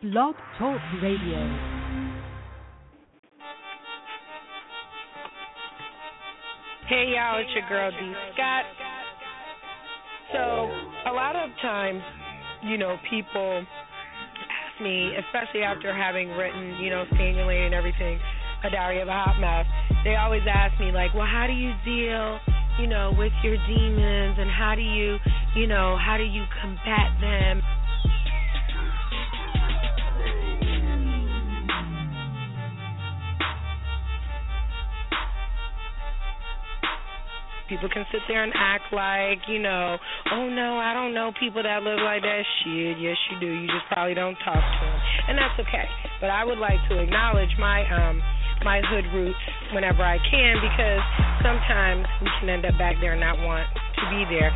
Blog Talk Radio. Hey y'all, it's your girl D. Scott. So, a lot of times, people ask me, especially after having written, Staying in Lane and everything, A Diary of a Hot Mess, they always ask me, like, well, how do you deal, with your demons, and how do you combat them? People can sit there and act like, oh no, I don't know people that live like that. Shit, yes you do. You just probably don't talk to them, and that's okay. But I would like to acknowledge my hood roots whenever I can, because sometimes we can end up back there and not want to be there.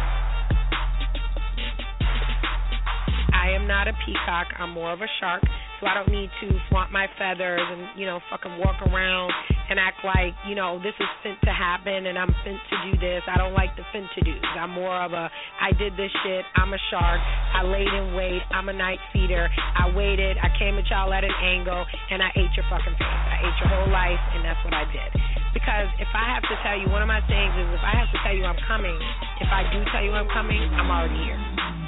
I am not a peacock. I'm more of a shark, so I don't need to flaunt my feathers and, fucking walk around and act like, this is fit to happen and I'm fit to do this. I don't like the fit to do's. I'm more of a, I did this shit, I'm a shark, I laid in wait, I'm a night feeder, I waited, I came at y'all at an angle, and I ate your fucking face. I ate your whole life, and that's what I did. Because if I have to tell you, one of my sayings is, if I have to tell you I'm coming, if I do tell you I'm coming, I'm already here.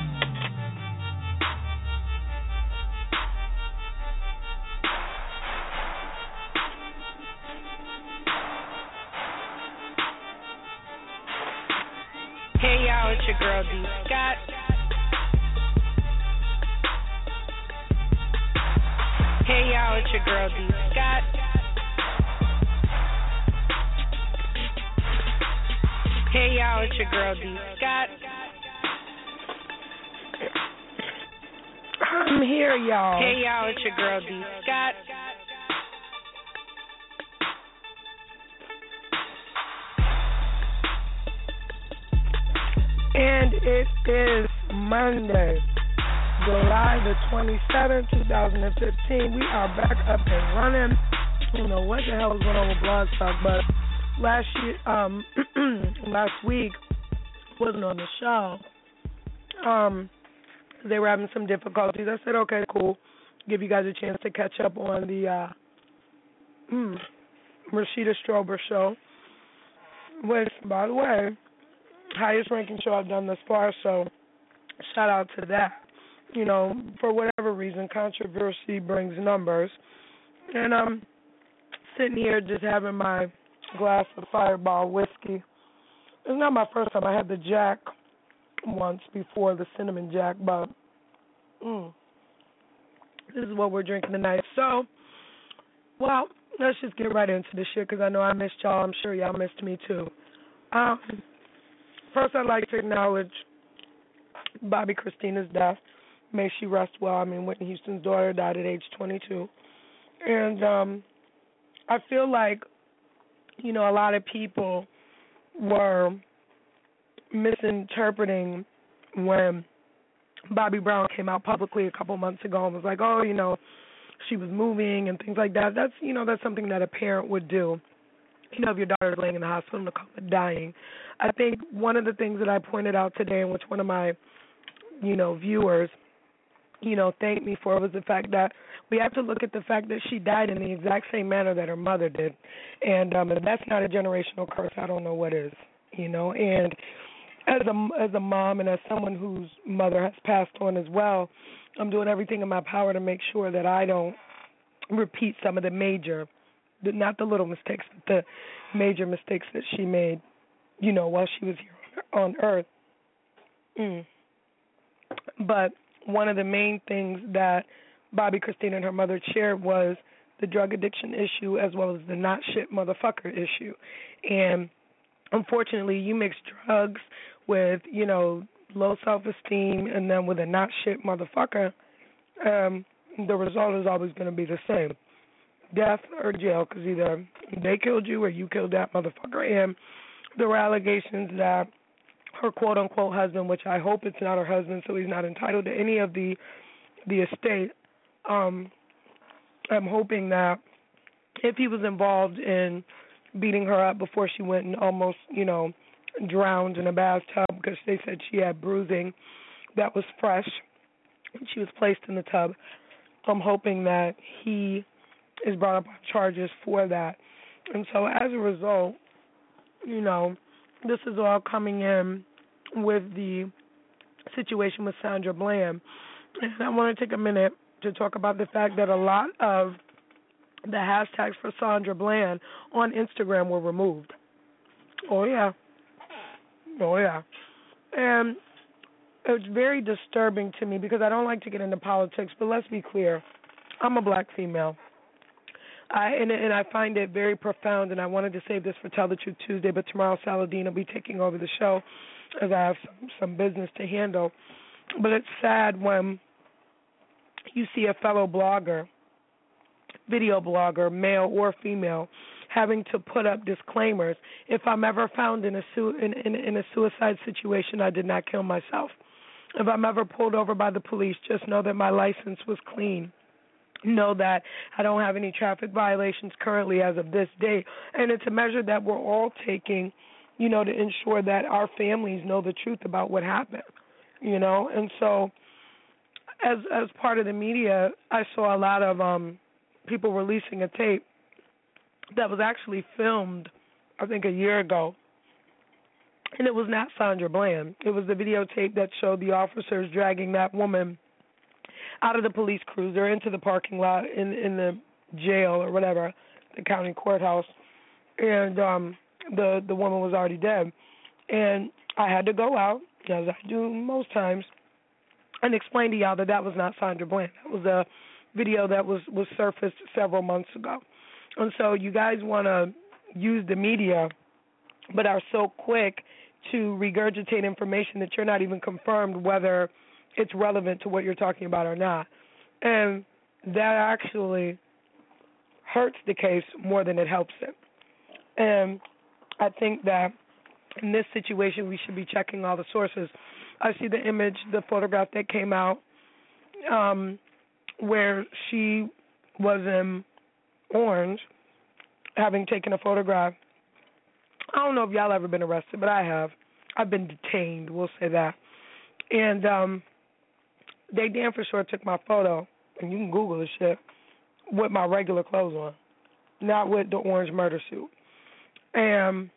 Hey y'all, it's your girl D. Scott. Hey y'all, it's your girl D. Scott. Hey y'all, it's your girl D. Scott. I'm here, y'all. Hey y'all, it's your girl D. Scott. And it is Monday, July the 27th, 2015. We are back up and running. I don't know what the hell is going on with Blog Talk, but last week wasn't on the show. They were having some difficulties. I said, okay, cool. Give you guys a chance to catch up on the Rashida Strober show, which, by the way, highest ranking show I've done thus far, so shout out to that. For whatever reason, controversy brings numbers. And I'm sitting here just having my glass of Fireball whiskey. It's not my first time. I had the Jack once before, the cinnamon Jack, but this is what we're drinking tonight. So, well, let's just get right into this shit, because I know I missed y'all. I'm sure y'all missed me too. First, I'd like to acknowledge Bobby Christina's death. May she rest well. I mean, Whitney Houston's daughter died at age 22. And I feel like, a lot of people were misinterpreting when Bobby Brown came out publicly a couple months ago and was like, oh, she was moving and things like that. That's, that's something that a parent would do. If your daughter is laying in the hospital, to call it dying. I think one of the things that I pointed out today, and which one of my, viewers, thanked me for, was the fact that we have to look at the fact that she died in the exact same manner that her mother did. And if that's not a generational curse, I don't know what is, And as a mom and as someone whose mother has passed on as well, I'm doing everything in my power to make sure that I don't repeat some of the major, not the little mistakes, but the major mistakes that she made, while she was here on Earth. But one of the main things that Bobby Christina and her mother shared was the drug addiction issue, as well as the not shit motherfucker issue. And unfortunately, you mix drugs with, low self-esteem, and then with a not shit motherfucker, the result is always going to be the same. Death or jail, because either they killed you or you killed that motherfucker. And there were allegations that her quote-unquote husband, which I hope it's not her husband, so he's not entitled to any of the estate. I'm hoping that if he was involved in beating her up before she went and almost, drowned in a bathtub, because they said she had bruising that was fresh, and she was placed in the tub. I'm hoping that he is brought up on charges for that. And so as a result, this is all coming in with the situation with Sandra Bland. And I want to take a minute to talk about the fact that a lot of the hashtags for Sandra Bland on Instagram were removed. Oh, yeah. And it's very disturbing to me because I don't like to get into politics, but let's be clear. I'm a black female. And I find it very profound, and I wanted to save this for Tell the Truth Tuesday, but tomorrow Saladin will be taking over the show as I have some business to handle. But it's sad when you see a fellow blogger, video blogger, male or female, having to put up disclaimers. If I'm ever found in a suicide situation, I did not kill myself. If I'm ever pulled over by the police, just know that my license was clean. Know that I don't have any traffic violations currently as of this day. And it's a measure that we're all taking, to ensure that our families know the truth about what happened, And so as part of the media, I saw a lot of people releasing a tape that was actually filmed, I think, a year ago. And it was not Sandra Bland. It was the videotape that showed the officers dragging that woman out of the police cruiser into the parking lot in the jail or whatever, the county courthouse, and the woman was already dead. And I had to go out, as I do most times, and explain to y'all that was not Sandra Bland. That was a video that was surfaced several months ago. And so you guys want to use the media, but are so quick to regurgitate information that you're not even confirmed whether it's relevant to what you're talking about or not. And that actually hurts the case more than it helps it. And I think that in this situation we should be checking all the sources. I see the image, the photograph that came out where she was in Orange having taken a photograph. I don't know if y'all ever been arrested, but I have. I've been detained, we'll say that. And they damn for sure took my photo, and you can Google this shit, with my regular clothes on, not with the orange murder suit. And,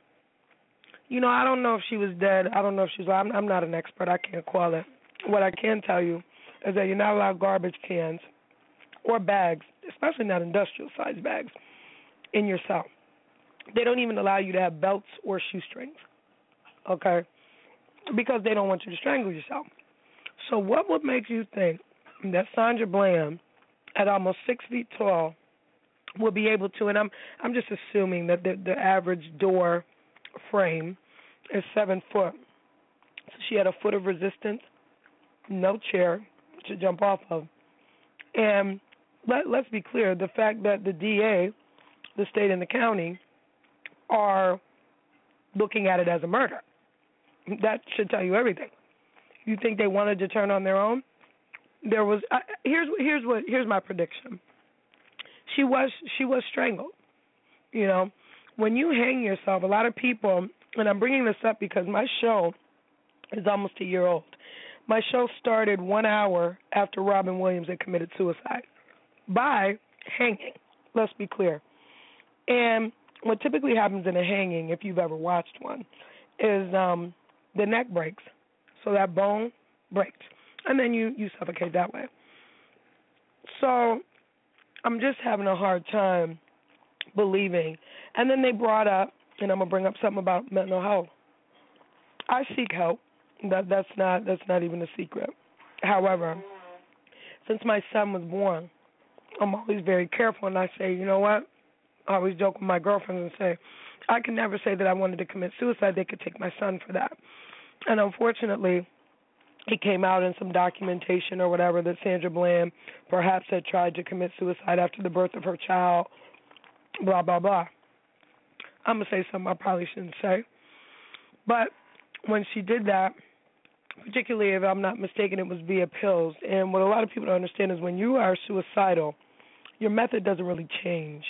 I don't know if she was dead. I don't know if she's alive. I'm not an expert. I can't call it. What I can tell you is that you're not allowed garbage cans or bags, especially not industrial-sized bags, in your cell. They don't even allow you to have belts or shoestrings, okay, because they don't want you to strangle yourself. So what would make you think that Sandra Bland, at almost 6 feet tall, will be able to, and I'm just assuming that the average door frame is 7 foot. So she had a foot of resistance, no chair to jump off of. And let's be clear, the fact that the DA, the state and the county, are looking at it as a murder, that should tell you everything. You think they wanted to turn on their own? There was here's my prediction. She was strangled. When you hang yourself, a lot of people, and I'm bringing this up because my show is almost a year old. My show started 1 hour after Robin Williams had committed suicide by hanging. Let's be clear. And what typically happens in a hanging, if you've ever watched one, is the neck breaks. So that bone breaks. And then you suffocate that way. So I'm just having a hard time believing. And then they brought up, and I'm going to bring up something about mental health. I seek help. That's not even a secret. However, since my son was born, I'm always very careful, and I say, you know what? I always joke with my girlfriends and say, I can never say that I wanted to commit suicide. They could take my son for that. And unfortunately, it came out in some documentation or whatever that Sandra Bland perhaps had tried to commit suicide after the birth of her child, blah, blah, blah. I'm going to say something I probably shouldn't say. But when she did that, particularly if I'm not mistaken, it was via pills. And what a lot of people don't understand is when you are suicidal, your method doesn't really change,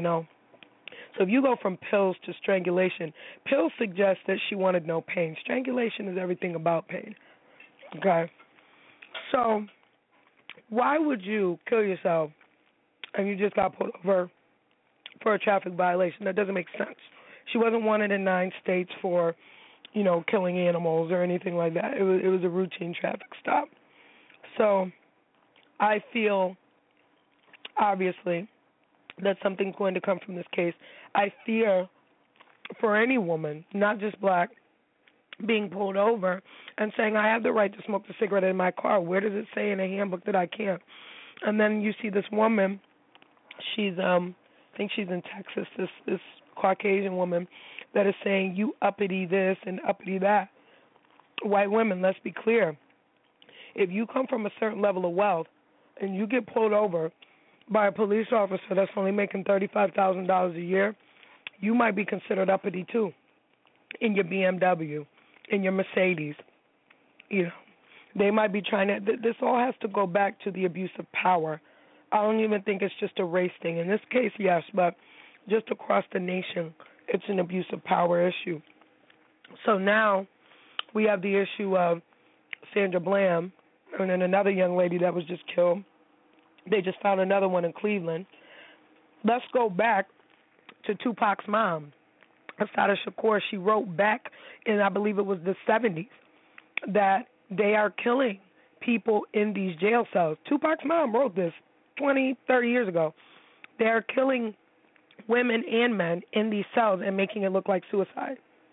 So if you go from pills to strangulation, pills suggest that she wanted no pain. Strangulation is everything about pain. Okay? So why would you kill yourself and you just got pulled over for a traffic violation? That doesn't make sense. She wasn't wanted in 9 states for, killing animals or anything like that. It was a routine traffic stop. So I feel, obviously, that something's going to come from this case. I fear for any woman, not just black, being pulled over and saying, I have the right to smoke the cigarette in my car. Where does it say in a handbook that I can't? And then you see this woman, she's, I think she's in Texas, this Caucasian woman that is saying, you uppity this and uppity that. White women, let's be clear. If you come from a certain level of wealth and you get pulled over by a police officer that's only making $35,000 a year, you might be considered uppity too in your BMW, in your Mercedes. They might be trying to, this all has to go back to the abuse of power. I don't even think it's just a race thing. In this case, yes, but just across the nation, it's an abuse of power issue. So now we have the issue of Sandra Bland and then another young lady that was just killed. They just found another one in Cleveland. Let's go back to Tupac's mom, Assata Shakur. She wrote back in, I believe it was the 70s, that they are killing people in these jail cells. Tupac's mom wrote this 20, 30 years ago. They are killing women and men in these cells and making it look like suicide.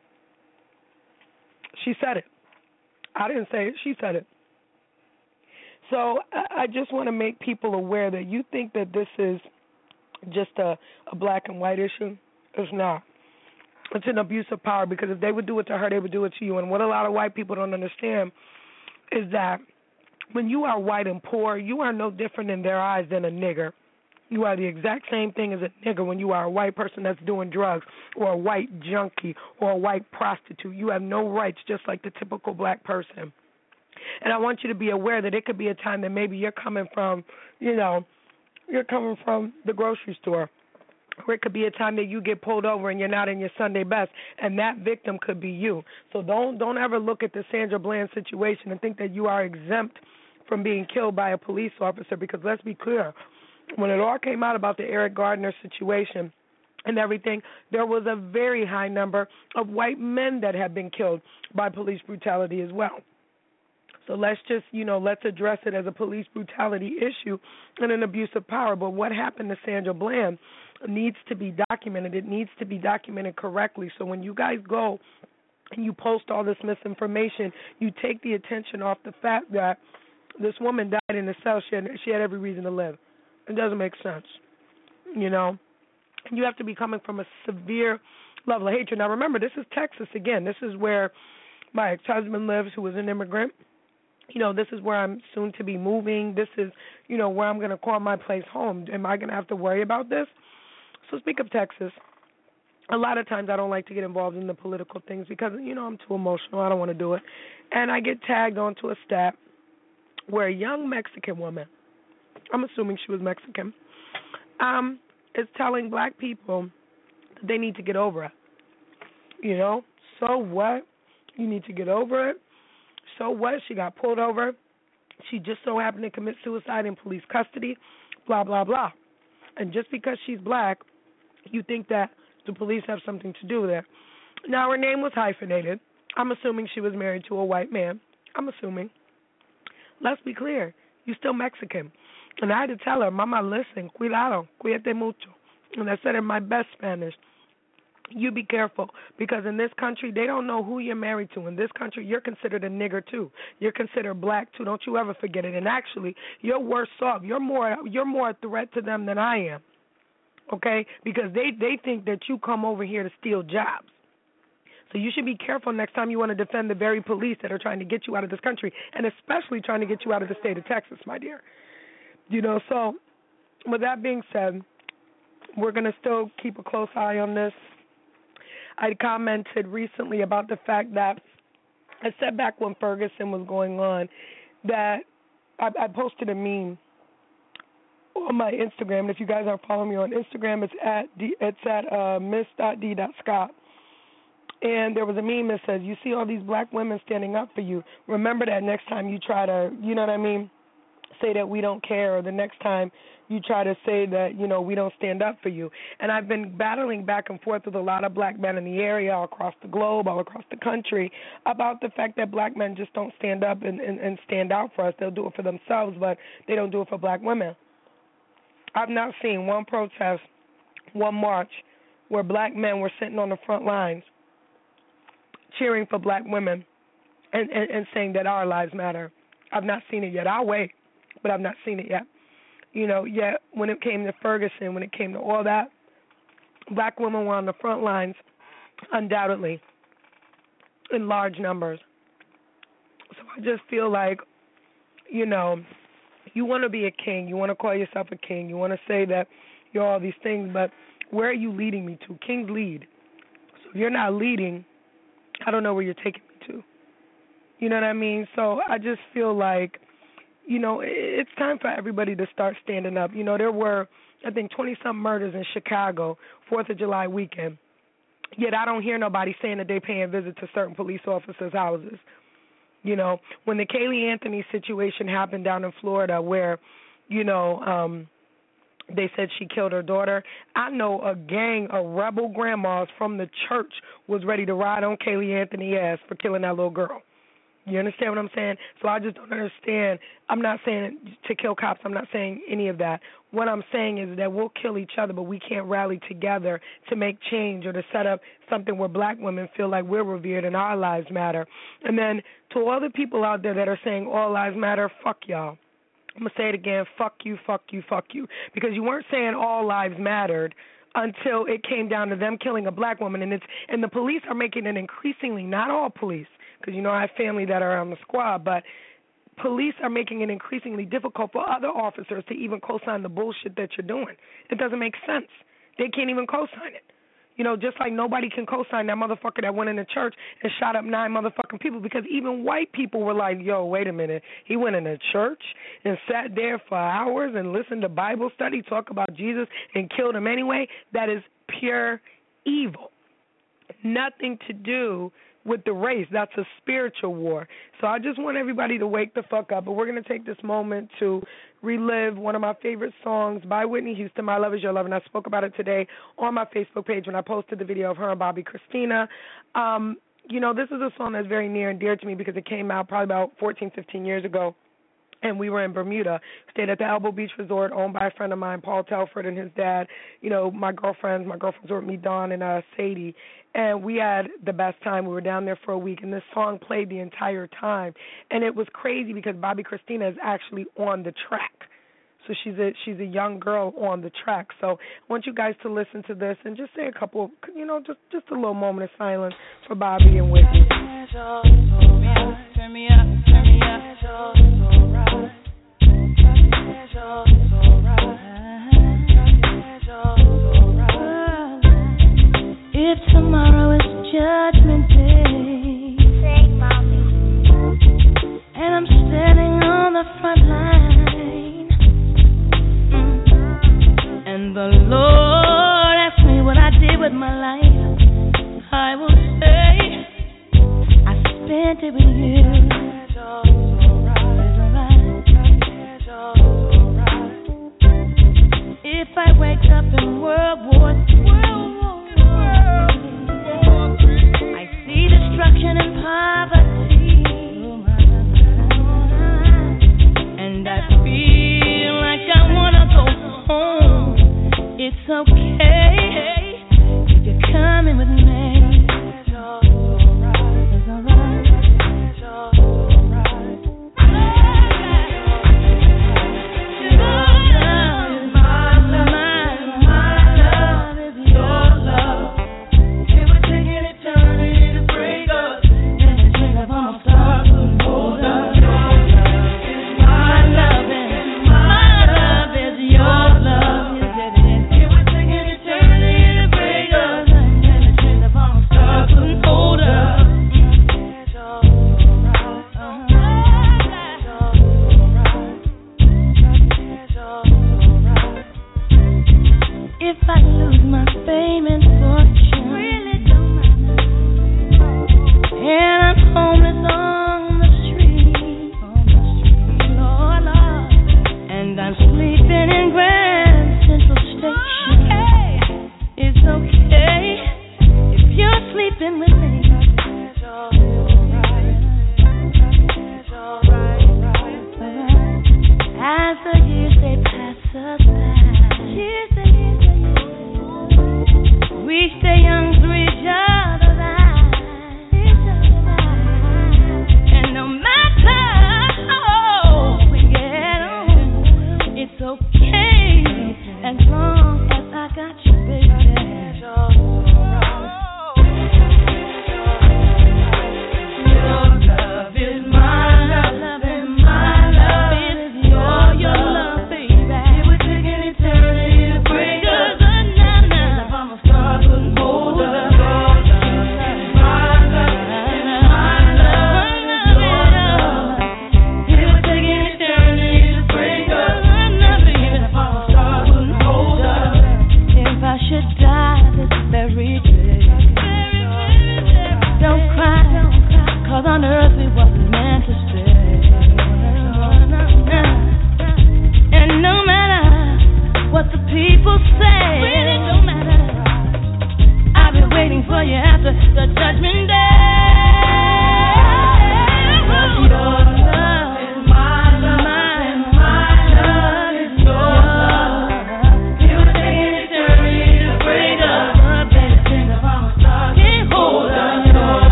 She said it. I didn't say it. She said it. So I just want to make people aware that you think that this is just a black and white issue. It's not. It's an abuse of power, because if they would do it to her, they would do it to you. And what a lot of white people don't understand is that when you are white and poor, you are no different in their eyes than a nigger. You are the exact same thing as a nigger when you are a white person that's doing drugs, or a white junkie, or a white prostitute. You have no rights, just like the typical black person. And I want you to be aware that it could be a time that maybe you're coming from, you're coming from the grocery store. Or it could be a time that you get pulled over and you're not in your Sunday best, and that victim could be you. So don't ever look at the Sandra Bland situation and think that you are exempt from being killed by a police officer, because let's be clear, when it all came out about the Eric Gardner situation and everything, there was a very high number of white men that had been killed by police brutality as well. So let's just, let's address it as a police brutality issue and an abuse of power. But what happened to Sandra Bland needs to be documented. It needs to be documented correctly. So when you guys go and you post all this misinformation, you take the attention off the fact that this woman died in a cell. She had every reason to live. It doesn't make sense, And you have to be coming from a severe level of hatred. Now, remember, this is Texas again. This is where my ex-husband lives, who was an immigrant. This is where I'm soon to be moving. This is, where I'm going to call my place home. Am I going to have to worry about this? So speak of Texas. A lot of times I don't like to get involved in the political things because, I'm too emotional. I don't want to do it. And I get tagged onto a stat where a young Mexican woman, I'm assuming she was Mexican, is telling black people that they need to get over it. So what? You need to get over it. So what? She got pulled over. She just so happened to commit suicide in police custody, blah, blah, blah. And just because she's black, you think that the police have something to do with it. Now, her name was hyphenated. I'm assuming she was married to a white man. I'm assuming. Let's be clear. You're still Mexican. And I had to tell her, Mama, listen, cuidado, cuídate mucho. And I said in my best Spanish, you be careful, because in this country, they don't know who you're married to. In this country, you're considered a nigger, too. You're considered black, too. Don't you ever forget it. And actually, you're worse off. You're more a threat to them than I am, okay? Because they think that you come over here to steal jobs. So you should be careful next time you want to defend the very police that are trying to get you out of this country, and especially trying to get you out of the state of Texas, my dear. So with that being said, we're going to still keep a close eye on this. I commented recently about the fact that I said back when Ferguson was going on that I posted a meme on my Instagram. And if you guys aren't following me on Instagram, it's at miss.d.scott. And there was a meme that says, you see all these black women standing up for you. Remember that next time you try to, say that we don't care, or the next time you try to say that, we don't stand up for you. And I've been battling back and forth with a lot of black men in the area, all across the globe, all across the country, about the fact that black men just don't stand up and stand out for us. They'll do it for themselves, but they don't do it for black women. I've not seen one protest, one march, where black men were sitting on the front lines cheering for black women and saying that our lives matter. I've not seen it yet. I'll wait, but I've not seen it yet. Yet when it came to Ferguson, when it came to all that, black women were on the front lines, undoubtedly, in large numbers. So I just feel like, you want to be a king. You want to call yourself a king. You want to say that you're all these things, but where are you leading me to? Kings lead. So if you're not leading, I don't know where you're taking me to. You know what I mean? So I just feel like, it's time for everybody to start standing up. There were, I think, 20-some murders in Chicago, 4th of July weekend. Yet I don't hear nobody saying that they're paying visits to certain police officers' houses. When the Kaylee Anthony situation happened down in Florida where, they said she killed her daughter, I know a gang of rebel grandmas from the church was ready to ride on Kaylee Anthony's ass for killing that little girl. You understand what I'm saying? So I just don't understand. I'm not saying to kill cops. I'm not saying any of that. What I'm saying is that we'll kill each other, but we can't rally together to make change or to set up something where black women feel like we're revered and our lives matter. And then to all the people out there that are saying all lives matter, fuck y'all. I'm going to say it again, fuck you, fuck you, fuck you. Because you weren't saying all lives mattered until it came down to them killing a black woman. And the police are making it increasingly, not all police, because, I have family that are on the squad, but police are making it increasingly difficult for other officers to even co-sign the bullshit that you're doing. It doesn't make sense. They can't even co-sign it. Just like nobody can co-sign that motherfucker that went in the church and shot up 9 motherfucking people, because even white people were like, yo, wait a minute. He went in a church and sat there for hours and listened to Bible study, talk about Jesus, and killed him anyway. That is pure evil. Nothing to do with the race. That's a spiritual war. So I just want everybody to wake the fuck up. But we're going to take this moment to relive one of my favorite songs by Whitney Houston, My Love Is Your Love, and I spoke about it today on my Facebook page when I posted the video of her and Bobby Christina. This is a song that's very near and dear to me because it came out probably about 14, 15 years ago. And we were in Bermuda, stayed at the Elbow Beach Resort, owned by a friend of mine, Paul Telford, and his dad. My girlfriends were with me, Dawn and Sadie. And we had the best time. We were down there for a week, and this song played the entire time. And it was crazy because Bobby Christina is actually on the track. So she's a young girl on the track. So I want you guys to listen to this and just say a couple, just a little moment of silence for Bobby and Whitney. Turn me up, turn me up. If tomorrow is Judgment Day, sing, mommy, and I'm standing on the front line, and the Lord asks me what I did with my life, I will say I spent it with you. If I wake up in World War III, I see destruction and poverty, and I feel like I wanna go home. It's okay if you're coming with me. It's alright. It would take an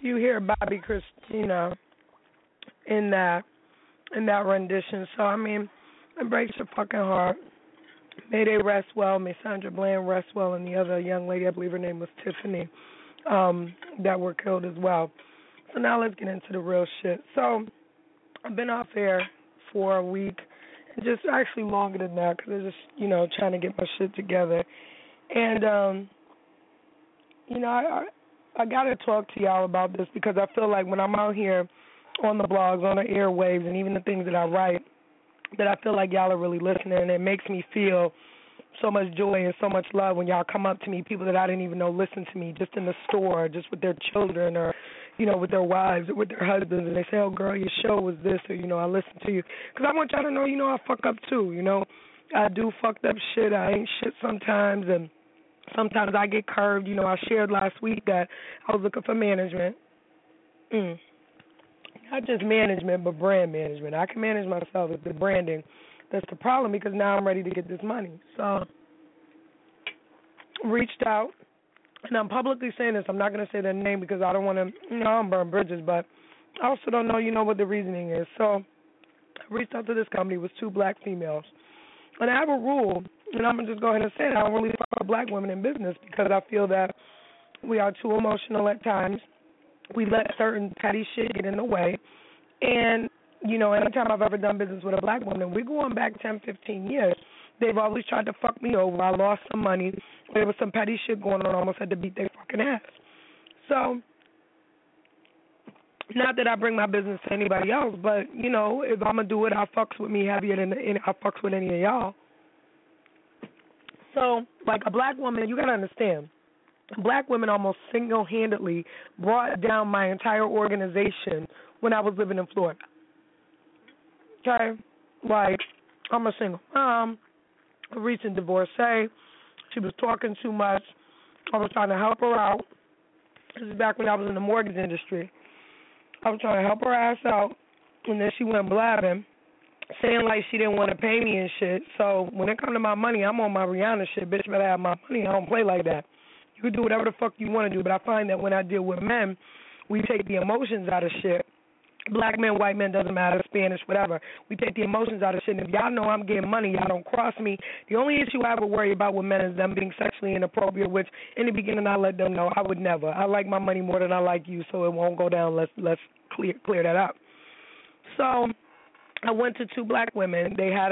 you hear Bobby Christina in that rendition. So I mean, it breaks your fucking heart. May they rest well. May Sandra Bland rest well, and the other young lady, I believe her name was Tiffany, that were killed as well. So now let's get into the real shit. So I've been off air for a week, and just actually longer than that, because I'm just, trying to get my shit together. And, I got to talk to y'all about this, because I feel like when I'm out here on the blogs, on the airwaves, and even the things that I write, that I feel like y'all are really listening, and it makes me feel so much joy and so much love when y'all come up to me, people that I didn't even know listen to me, just in the store, just with their children, or, with their wives or with their husbands, and they say, oh, girl, your show was this, or, I listened to you. Because I want y'all to know, I fuck up too, I do fucked up shit. I ain't shit sometimes, and sometimes I get curved. I shared last week that I was looking for management. Not just management, but brand management. I can manage myself. It's the branding that's the problem, because now I'm ready to get this money. So reached out, and I'm publicly saying this. I'm not going to say their name because I don't want to, I don't burn bridges, but I also don't know, what the reasoning is. So I reached out to this company. It was 2 black females. And I have a rule, and I'm going to just go ahead and say it. I don't really fuck with black women in business, because I feel that we are too emotional at times. We let certain petty shit get in the way. And, anytime I've ever done business with a black woman, we're going back 10, 15 years. They've always tried to fuck me over. I lost some money. There was some petty shit going on. I almost had to beat their fucking ass. So, not that I bring my business to anybody else, but, if I'm going to do it, I fucks with me heavier than I fucks with any of y'all. So, like a black woman, you got to understand, black women almost single-handedly brought down my entire organization when I was living in Florida. Okay? Like, I'm a single mom, a recent divorcee. She was talking too much. I was trying to help her out. This is back when I was in the mortgage industry. I was trying to help her ass out, and then she went blabbing, saying like she didn't want to pay me and shit. So when it comes to my money, I'm on my Rihanna shit. Bitch, better have my money. I don't play like that. You can do whatever the fuck you want to do, but I find that when I deal with men, we take the emotions out of shit. Black men, white men, doesn't matter, Spanish, whatever. We take the emotions out of shit. And if y'all know I'm getting money, y'all don't cross me. The only issue I ever worry about with men is them being sexually inappropriate, which in the beginning I let them know I would never. I like my money more than I like you, so it won't go down. Let's clear that up. So I went to 2 black women. They had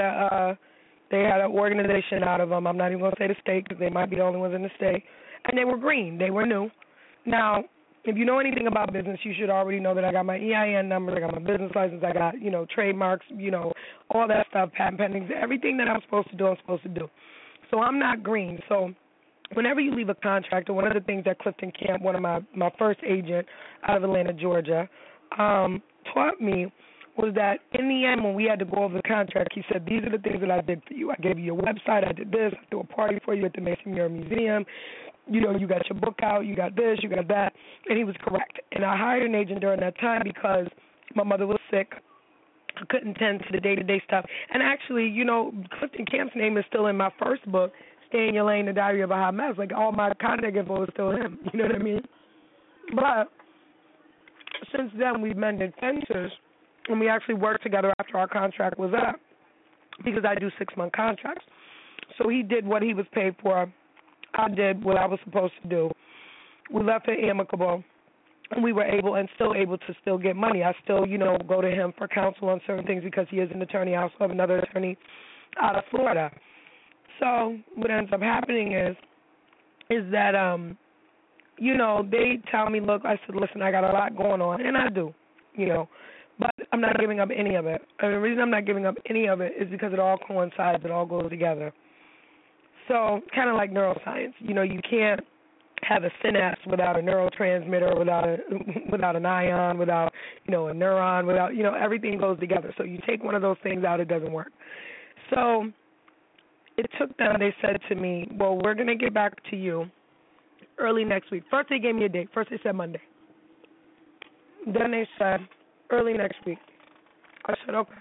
an organization out of them. I'm not even going to say the state, because they might be the only ones in the state. And they were green. They were new. Now, if you know anything about business, you should already know that I got my EIN number, I got my business license, I got, trademarks, all that stuff, patent pending, everything that I'm supposed to do, I'm supposed to do. So I'm not green. So whenever you leave a contract, or one of the things that Clifton Camp, one of my first agent out of Atlanta, Georgia, taught me was that in the end, when we had to go over the contract, he said, these are the things that I did for you. I gave you your website, I did this, I threw a party for you at the Mason Muir Museum. You got your book out, you got this, you got that. And he was correct. And I hired an agent during that time because my mother was sick. I couldn't tend to the day-to-day stuff. And actually, Clifton Camp's name is still in my first book, Stay in Your Lane, The Diary of a Hot Mess. Like, all my contact info is still him. You know what I mean? But since then, we've mended fences, and we actually worked together after our contract was up, because I do 6-month contracts. So he did what he was paid for. I did what I was supposed to do. We left it amicable, and we were able to get money. I still, go to him for counsel on certain things because he is an attorney. I also have another attorney out of Florida. So what ends up happening is that, they tell me, look, I said, listen, I got a lot going on, and I do, but I'm not giving up any of it. And the reason I'm not giving up any of it is because it all coincides. It all goes together. So kind of like neuroscience, you can't have a synapse without a neurotransmitter, without an ion, without, a neuron, without, everything goes together. So you take one of those things out, it doesn't work. So it took them, they said to me, well, we're going to get back to you early next week. First they gave me a date. First they said Monday. Then they said early next week. I said, okay.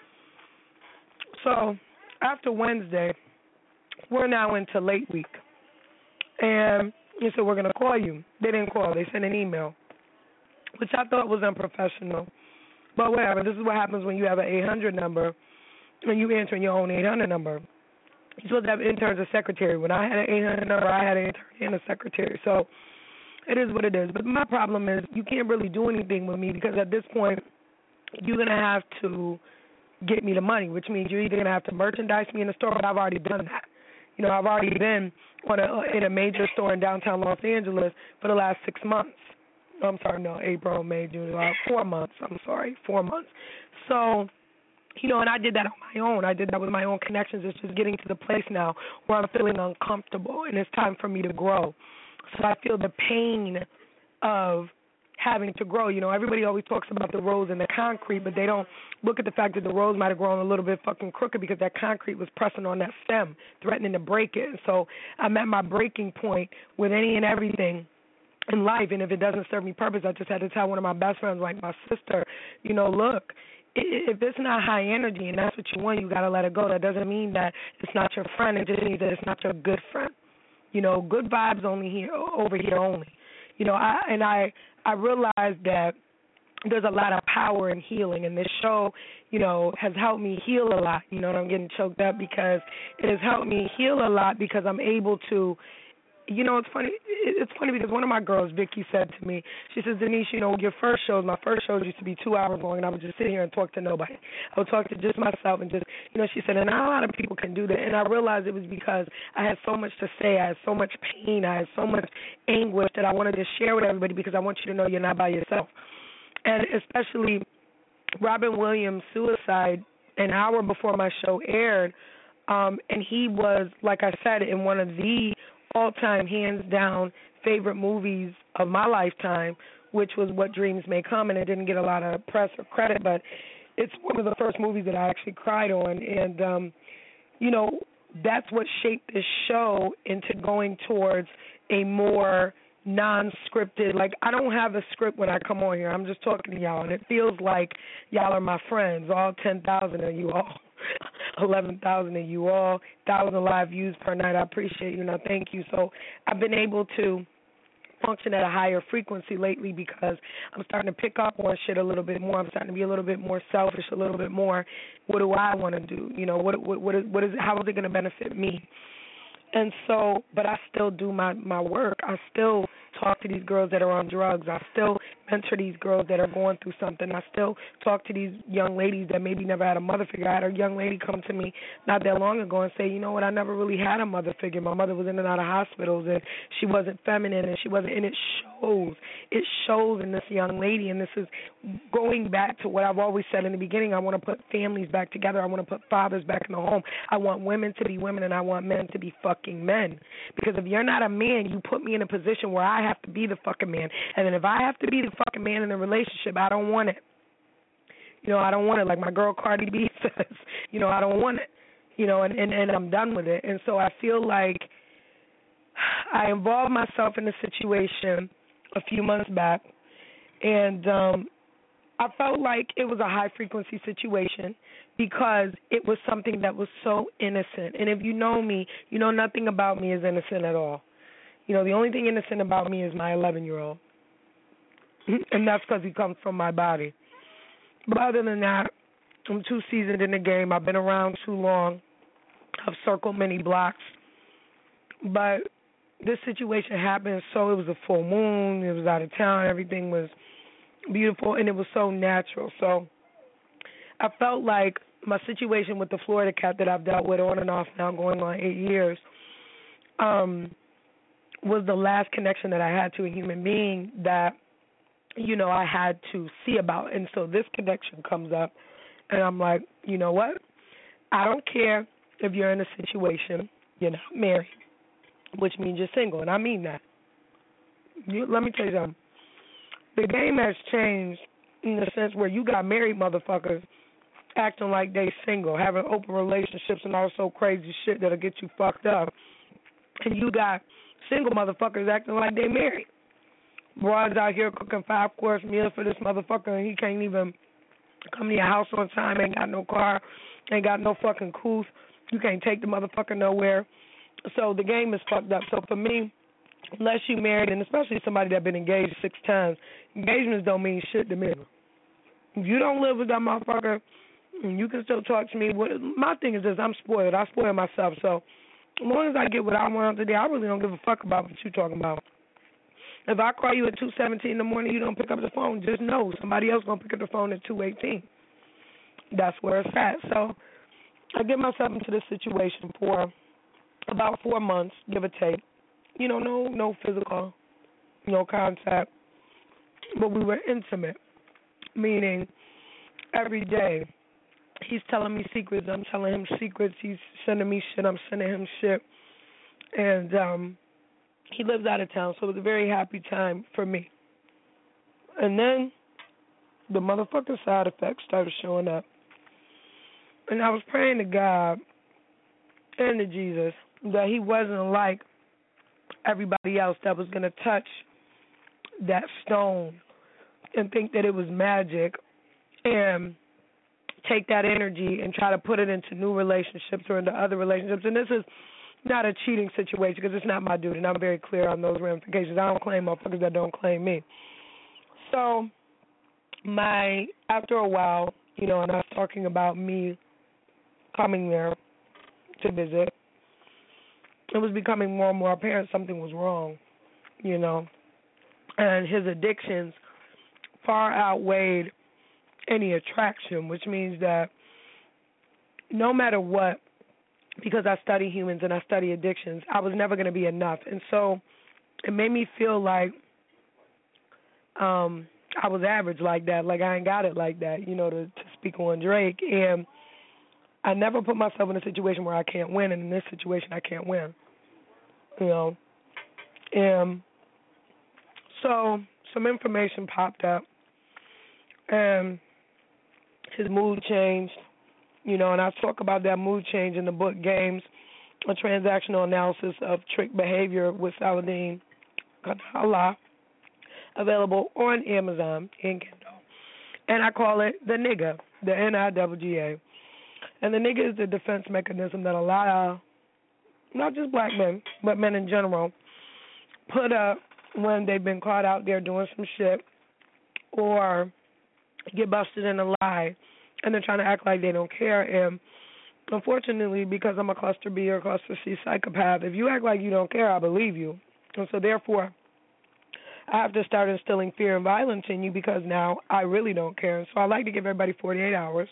So after Wednesday, we're now into late week. And he said, we're going to call you. They didn't call. They sent an email. which I thought was unprofessional. But whatever, this is what happens when you have an 800 number and you enter your own 800 number. You're supposed to have interns and secretary. When I had an 800 number, I had an intern and a secretary. So it is what it is. But my problem is you can't really do anything with me because at this point you're going to have to get me the money, which means you're either going to have to merchandise me in the store, but I've already done that. You know, I've already been in a major store in downtown Los Angeles for the last 6 months. I'm sorry, no, April, May, June, July, 4 months. 4 months. So, you know, and I did that on my own. I did that with my own connections. It's just getting to the place now where I'm feeling uncomfortable, and it's time for me to grow. So I feel the pain of having to grow. You know, everybody always talks about the rose and the concrete, but they don't look at the fact that the rose might have grown a little bit fucking crooked because that concrete was pressing on that stem, threatening to break it. And so I'm at my breaking point with any and everything in life, and if it doesn't serve me purpose, I just had to tell one of my best friends, like my sister, you know, look, if it's not high energy and that's what you want, you got to let it go. That doesn't mean that it's not your friend. It just means that it's not your good friend. You know, good vibes only here, over here only. You know, I realized that there's a lot of power in healing, and this show, you know, has helped me heal a lot. You know, and I'm getting choked up because it has helped me heal a lot because I'm able to. You know, it's funny. It's funny because one of my girls, Vicky, said to me, she says, Denise, you know, my first shows used to be 2 hours long, and I would just sit here and talk to nobody. I would talk to just myself and just, you know, she said, and not a lot of people can do that. And I realized it was because I had so much to say. I had so much pain. I had so much anguish that I wanted to share with everybody because I want you to know you're not by yourself. And especially Robin Williams' suicide an hour before my show aired, and he was, like I said, in one of the all-time, hands-down favorite movies of my lifetime, which was What Dreams May Come, and it didn't get a lot of press or credit, but it's one of the first movies that I actually cried on. And, you know, that's what shaped this show into going towards a more non-scripted, like I don't have a script when I come on here. I'm just talking to y'all, and it feels like y'all are my friends, all 10,000 of you all. 11,000 of you all, 1,000 live views per night. I appreciate you. Now, thank you. So I've been able to function at a higher frequency lately because I'm starting to pick up on shit a little bit more. I'm starting to be a little bit more selfish, a little bit more. What do I want to do? You know, what is it? How is it going to benefit me? And so, but I still do my work. I still talk to these girls that are on drugs. I still mentor these girls that are going through something. I still talk to these young ladies that maybe never had a mother figure. I had a young lady come to me not that long ago and say, you know what, I never really had a mother figure. My mother was in and out of hospitals, and she wasn't feminine, and she wasn't, and it shows. It shows in this young lady, and this is going back to what I've always said in the beginning. I want to put families back together. I want to put fathers back in the home. I want women to be women, and I want men to be fucking men. Because if you're not a man, you put me in a position where I have to be the fucking man. And then if I have to be the fucking man in a relationship, I don't want it. You know, I don't want it. Like my girl Cardi B says, you know, I don't want it. You know, and I'm done with it. And so I feel like I involved myself in a situation a few months back, and I felt like it was a high-frequency situation because it was something that was so innocent. And if you know me, you know nothing about me is innocent at all. You know, the only thing innocent about me is my 11-year-old, and that's because he comes from my body. But other than that, I'm too seasoned in the game. I've been around too long. I've circled many blocks. But this situation happened, so it was a full moon. It was out of town. Everything was beautiful, and it was so natural. So I felt like my situation with the Florida cat that I've dealt with on and off now going on 8 years was the last connection that I had to a human being that, you know, I had to see about. And so this connection comes up, and I'm like, you know what? I don't care if you're in a situation, you're not married, which means you're single, and I mean that. Let me tell you something. The game has changed in the sense where you got married motherfuckers acting like they single, having open relationships and all so crazy shit that'll get you fucked up. And you got single motherfuckers acting like they married. Broads out here cooking 5-course meals for this motherfucker, and he can't even come to your house on time, ain't got no car, ain't got no fucking couth. You can't take the motherfucker nowhere. So the game is fucked up. So for me, unless you married, and especially somebody that been engaged 6 times, engagements don't mean shit to me. If you don't live with that motherfucker, you can still talk to me. My thing is this: I'm spoiled. I spoil myself. So as long as I get what I want today, I really don't give a fuck about what you talking about. If I call you at 2:17 in the morning, you don't pick up the phone, just know somebody else gonna pick up the phone at 2:18. That's where it's at. So I get myself into this situation for about 4 months, give or take. No physical, no contact, but we were intimate, meaning every day he's telling me secrets, I'm telling him secrets, he's sending me shit, I'm sending him shit, and he lives out of town, so it was a very happy time for me. And then the motherfucking side effects started showing up, and I was praying to God and to Jesus that he wasn't like everybody else that was going to touch that stone and think that it was magic and take that energy and try to put it into new relationships or into other relationships. And this is not a cheating situation because it's not my duty, and I'm very clear on those ramifications. I don't claim motherfuckers that don't claim me. So after a while, and I was talking about me coming there to visit, it was becoming more and more apparent something was wrong, and his addictions far outweighed any attraction, which means that no matter what, because I study humans and I study addictions, I was never going to be enough. And so it made me feel like I was average like that, like I ain't got it like that, to speak on Drake. And I never put myself in a situation where I can't win, and in this situation I can't win, And so some information popped up, and his mood changed, and I talk about that mood change in the book Games, a transactional analysis of trick behavior with Saladin Khanallah, available on Amazon and Kindle. And I call it the nigga, the NIGGA. And the nigga is the defense mechanism that a lot of, not just black men, but men in general, put up when they've been caught out there doing some shit or get busted in a lie, and they're trying to act like they don't care. And unfortunately, because I'm a cluster B or cluster C psychopath, if you act like you don't care, I believe you. And so therefore, I have to start instilling fear and violence in you because now I really don't care. And so I like to give everybody 48 hours.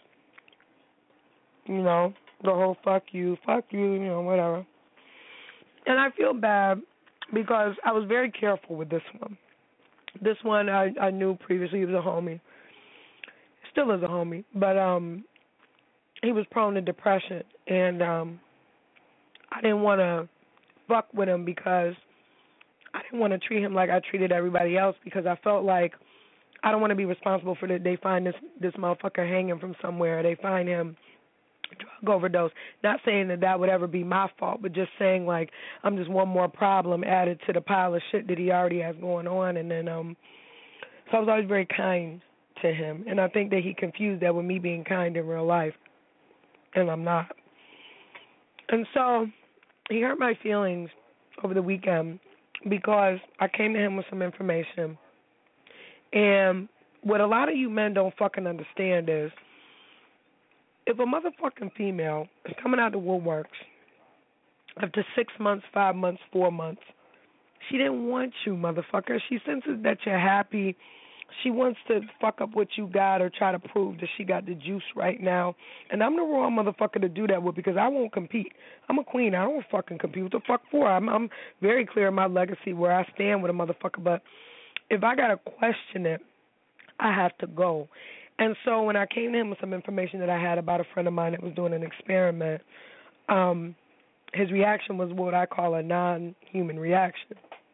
The whole fuck you, whatever. And I feel bad because I was very careful with this one. This one I knew previously, he was a homie. Still is a homie, but he was prone to depression, and I didn't want to fuck with him because I didn't want to treat him like I treated everybody else, because I felt like I don't want to be responsible for that. They find this motherfucker hanging from somewhere. They find him drug overdose. Not saying that would ever be my fault, but just saying like I'm just one more problem added to the pile of shit that he already has going on. And then so I was always very kind to him, and I think that he confused that with me being kind in real life, and I'm not. And so he hurt my feelings over the weekend because I came to him with some information, and what a lot of you men don't fucking understand is if a motherfucking female is coming out of the woodworks after 6 months, 5 months, 4 months, she didn't want you, motherfucker. She senses that you're happy. She wants to fuck up what you got or try to prove that she got the juice right now. And I'm the wrong motherfucker to do that with because I won't compete. I'm a queen. I don't fucking compete. What the fuck for? I'm very clear in my legacy where I stand with a motherfucker. But if I got to question it, I have to go. And so when I came to him with some information that I had about a friend of mine that was doing an experiment, his reaction was what I call a non-human reaction.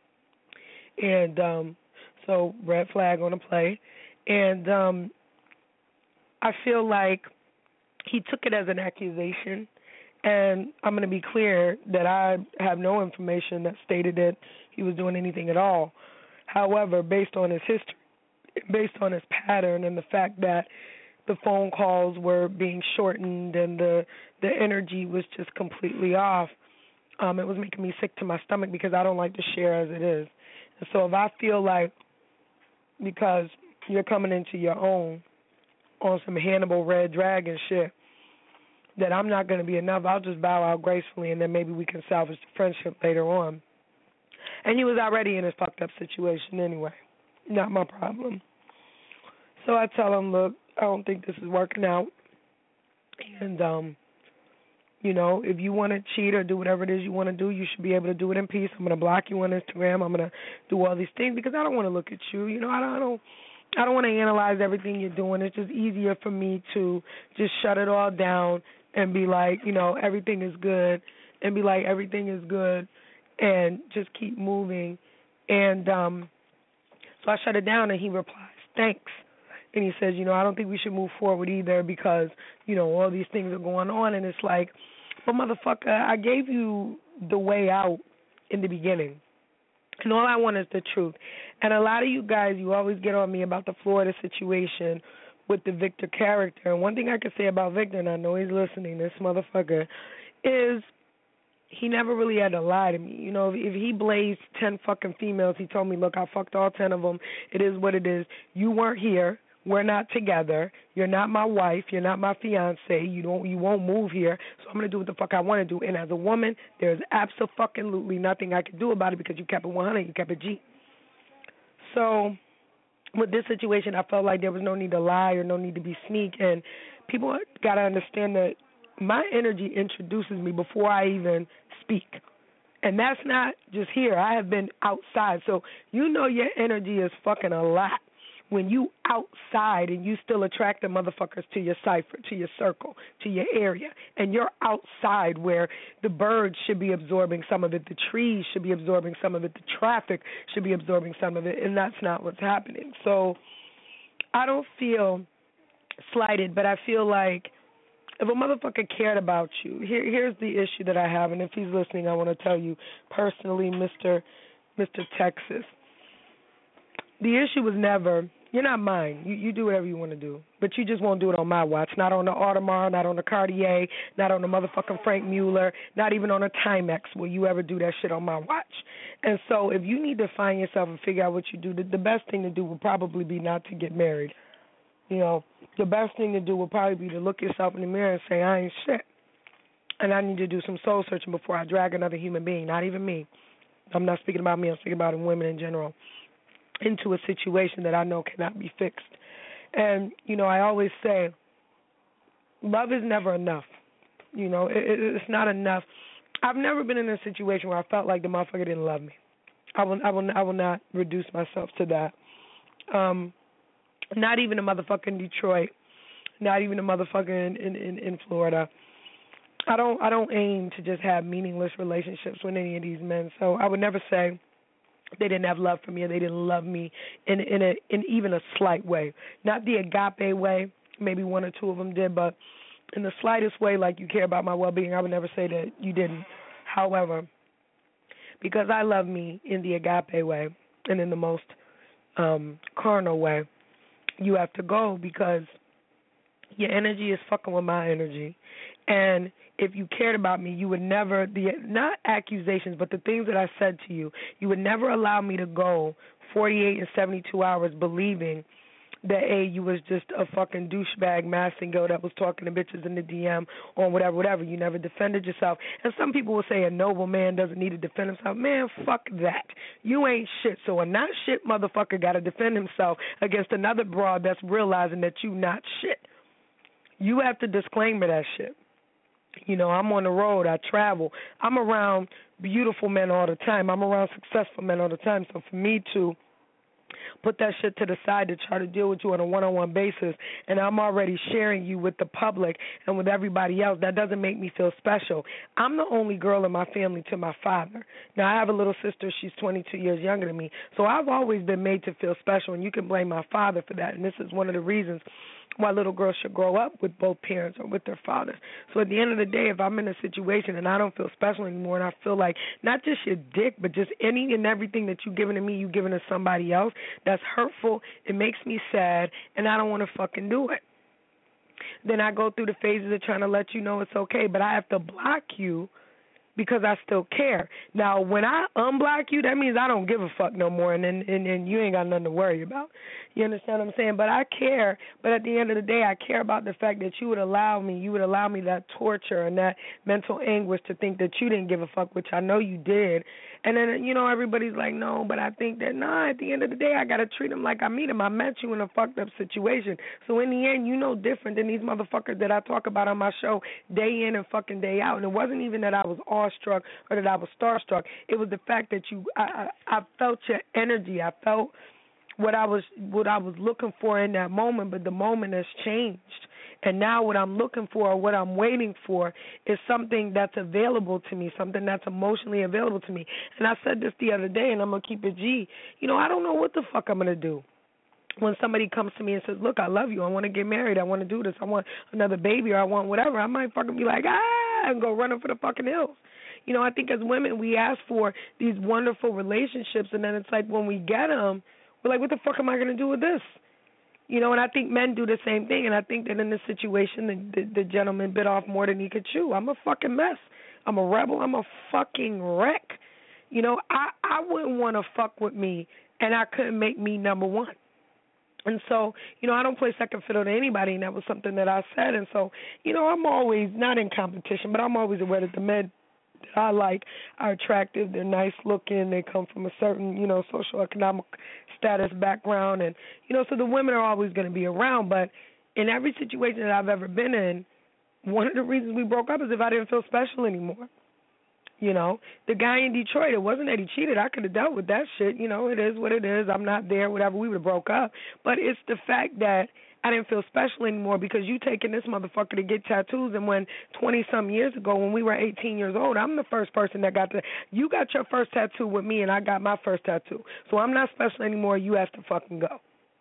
And so red flag on the play. And I feel like he took it as an accusation. And I'm going to be clear that I have no information that stated that he was doing anything at all. However, based on his history, based on his pattern and the fact that the phone calls were being shortened and the energy was just completely off, It was making me sick to my stomach because I don't like to share as it is. And so if I feel like because you're coming into your own on some Hannibal Red Dragon shit, that I'm not going to be enough, I'll just bow out gracefully and then maybe we can salvage the friendship later on. And he was already in his fucked up situation anyway. Not my problem. So I tell him, look, I don't think this is working out. And, you know, if you want to cheat or do whatever it is you want to do, you should be able to do it in peace. I'm going to block you on Instagram. I'm going to do all these things because I don't want to look at you. You know, I don't want to analyze everything you're doing. It's just easier for me to just shut it all down and be like, you know, everything is good, and be like, everything is good, and just keep moving. And so I shut it down, and he replies, thanks. And he says, you know, I don't think we should move forward either because, you know, all these things are going on. And it's like, but motherfucker, I gave you the way out in the beginning. And all I want is the truth. And a lot of you guys, you always get on me about the Florida situation with the Victor character. And one thing I can say about Victor, and I know he's listening, this motherfucker, is he never really had to lie to me. You know, if he blazed 10 fucking females, he told me, look, I fucked all 10 of them. It is what it is. You weren't here. We're not together. You're not my wife. You're not my fiance. You won't move here. So I'm gonna do what the fuck I want to do. And as a woman, there's absolutely nothing I can do about it because you kept it 100. You kept it G. So with this situation, I felt like there was no need to lie or no need to be sneak. And people gotta understand that my energy introduces me before I even speak. And that's not just here. I have been outside. So you know your energy is fucking a lot when you outside and you still attract the motherfuckers to your cipher, to your circle, to your area, and you're outside where the birds should be absorbing some of it, the trees should be absorbing some of it, the traffic should be absorbing some of it, and that's not what's happening. So I don't feel slighted, but I feel like if a motherfucker cared about you, here's the issue that I have, and if he's listening, I want to tell you personally, Mr. Texas, the issue was never, you're not mine. You do whatever you want to do, but you just won't do it on my watch. Not on the Audemars, not on the Cartier, not on the motherfucking Frank Mueller, not even on a Timex will you ever do that shit on my watch. And so if you need to find yourself and figure out what you do, the best thing to do would probably be not to get married. You know, the best thing to do would probably be to look yourself in the mirror and say, I ain't shit. And I need to do some soul searching before I drag another human being, not even me. I'm not speaking about me, I'm speaking about women in general, into a situation that I know cannot be fixed. And, you know, I always say, love is never enough. You know, it's not enough. I've never been in a situation where I felt like the motherfucker didn't love me. I will not reduce myself to that. Not even a motherfucker in Detroit. Not even a motherfucker in Florida. I don't aim to just have meaningless relationships with any of these men. So I would never say they didn't have love for me or they didn't love me in even a slight way. Not the agape way. Maybe one or two of them did, but in the slightest way, like you care about my well-being, I would never say that you didn't. However, because I love me in the agape way and in the most carnal way, you have to go because your energy is fucking with my energy. And if you cared about me, you would never, not accusations, but the things that I said to you, you would never allow me to go 48 and 72 hours believing that, A, you was just a fucking douchebag massingo that was talking to bitches in the DM or whatever. You never defended yourself. And some people will say a noble man doesn't need to defend himself. Man, fuck that. You ain't shit. So a not shit motherfucker got to defend himself against another broad that's realizing that you not shit. You have to disclaimer that shit. You know, I'm on the road. I travel. I'm around beautiful men all the time. I'm around successful men all the time. So for me to put that shit to the side to try to deal with you on a one-on-one basis, and I'm already sharing you with the public and with everybody else, that doesn't make me feel special. I'm the only girl in my family to my father. Now, I have a little sister. She's 22 years younger than me. So I've always been made to feel special, and you can blame my father for that. And this is one of the reasons why little girls should grow up with both parents or with their fathers. So at the end of the day, if I'm in a situation and I don't feel special anymore and I feel like not just your dick, but just any and everything that you've given to me, you've given to somebody else, that's hurtful, it makes me sad, and I don't want to fucking do it. Then I go through the phases of trying to let you know it's okay, but I have to block you because I still care. Now, when I unblock you, that means I don't give a fuck no more, and you ain't got nothing to worry about. You understand what I'm saying? But I care. But at the end of the day, I care about the fact that you would allow me that torture and that mental anguish to think that you didn't give a fuck, which I know you did. And then, everybody's like, no, but I think that, at the end of the day, I got to treat him like I meet him. I met you in a fucked up situation. So in the end, different than these motherfuckers that I talk about on my show day in and fucking day out. And it wasn't even that I was awestruck or that I was starstruck. It was the fact that I felt your energy. I felt what I was looking for in that moment, but the moment has changed. And now what I'm looking for, or what I'm waiting for, is something that's available to me, something that's emotionally available to me. And I said this the other day, and I'm going to keep it G. I don't know what the fuck I'm going to do. When somebody comes to me and says, look, I love you, I want to get married, I want to do this, I want another baby, or I want whatever, I might fucking be like, and go running for the fucking hills. I think as women, we ask for these wonderful relationships, and then it's like when we get them, we're like, what the fuck am I going to do with this? And I think men do the same thing, and I think that in this situation, the gentleman bit off more than he could chew. I'm a fucking mess. I'm a rebel. I'm a fucking wreck. I wouldn't want to fuck with me, and I couldn't make me number one. And so, I don't play second fiddle to anybody, and that was something that I said. And so, I'm always not in competition, but I'm always aware that the men that I like are attractive, they're nice looking, they come from a certain, socioeconomic status background, and, so the women are always going to be around. But in every situation that I've ever been in, one of the reasons we broke up is if I didn't feel special anymore. The guy in Detroit, it wasn't that he cheated. I could have dealt with that shit. It is what it is. I'm not there, whatever. We would have broke up. But it's the fact that I didn't feel special anymore because you taking this motherfucker to get tattoos, and when 20-some years ago, when we were 18 years old, I'm the first person that you got your first tattoo with me, and I got my first tattoo. So I'm not special anymore. You have to fucking go.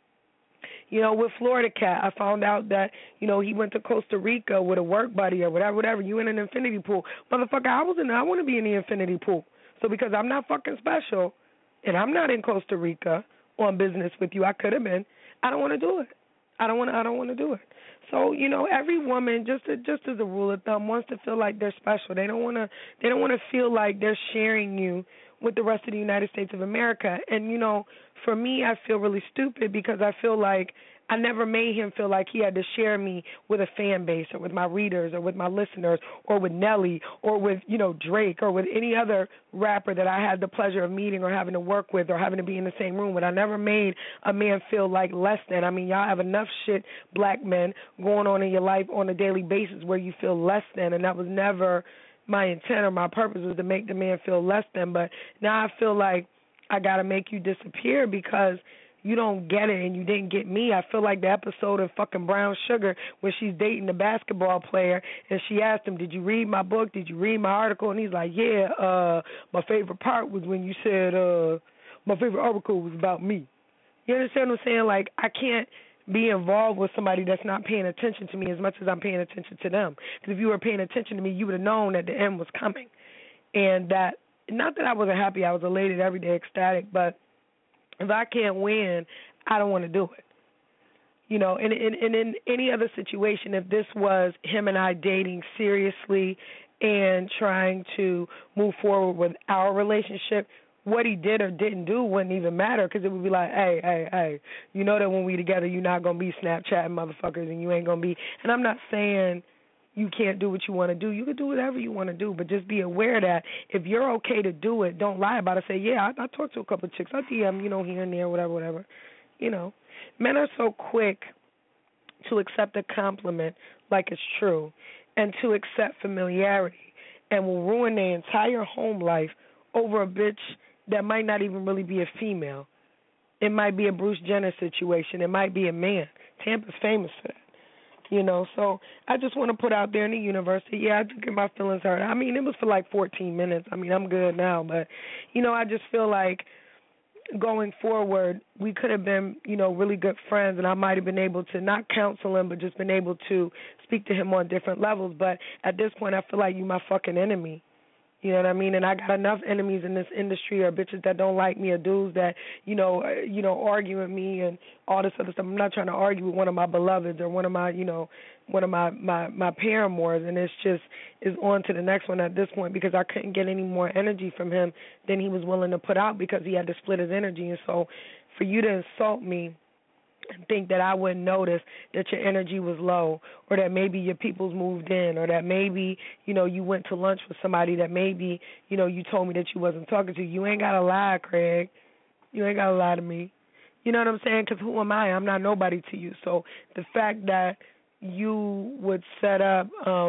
With Florida Cat, I found out that, he went to Costa Rica with a work buddy or whatever. You in an infinity pool. Motherfucker, I want to be in the infinity pool. So because I'm not fucking special and I'm not in Costa Rica on business with you, I could have been, I don't want to do it. I don't want to do it. So, every woman, just as a rule of thumb, wants to feel like they're special. They don't want to feel like they're sharing you with the rest of the United States of America. And, for me, I feel really stupid because I feel like I never made him feel like he had to share me with a fan base or with my readers or with my listeners or with Nelly or with, Drake or with any other rapper that I had the pleasure of meeting or having to work with or having to be in the same room with. I never made a man feel like less than. I mean, y'all have enough shit, black men, going on in your life on a daily basis where you feel less than, and that was never my intent or my purpose was to make the man feel less than. But now I feel like I got to make you disappear because you don't get it and you didn't get me. I feel like the episode of fucking Brown Sugar where she's dating the basketball player and she asked him, did you read my book? Did you read my article? And he's like, yeah, my favorite part was when you said my favorite article was about me. You understand what I'm saying? Like, I can't be involved with somebody that's not paying attention to me as much as I'm paying attention to them. Because if you were paying attention to me, you would have known that the end was coming. And that, not that I wasn't happy, I was elated every day, ecstatic, but if I can't win, I don't want to do it. And in any other situation, if this was him and I dating seriously and trying to move forward with our relationship, what he did or didn't do wouldn't even matter because it would be like, hey, you know that when we together, you're not going to be Snapchatting motherfuckers and you ain't going to be. And I'm not saying you can't do what you want to do. You can do whatever you want to do, but just be aware that if you're okay to do it, don't lie about it. Say, yeah, I talked to a couple of chicks. I DM, here and there, whatever. Men are so quick to accept a compliment like it's true and to accept familiarity and will ruin their entire home life over a bitch that might not even really be a female. It might be a Bruce Jenner situation. It might be a man. Tampa's famous for that. So I just want to put out there in the universe that, yeah, I do get my feelings hurt. I mean, it was for like 14 minutes. I mean, I'm good now. But, I just feel like going forward, we could have been, really good friends, and I might have been able to not counsel him, but just been able to speak to him on different levels. But at this point, I feel like you're my fucking enemy. You know what I mean? And I got enough enemies in this industry, or bitches that don't like me, or dudes that, argue with me and all this other stuff. I'm not trying to argue with one of my beloveds or one of my, one of my paramours, and it's just is on to the next one at this point, because I couldn't get any more energy from him than he was willing to put out, because he had to split his energy. And so for you to insult me and think that I wouldn't notice that your energy was low, or that maybe your people's moved in, or that maybe, you went to lunch with somebody that maybe, you told me that you wasn't talking to. You ain't got to lie, Craig. You ain't got to lie to me. You know what I'm saying? Because who am I? I'm not nobody to you. So the fact that you would set up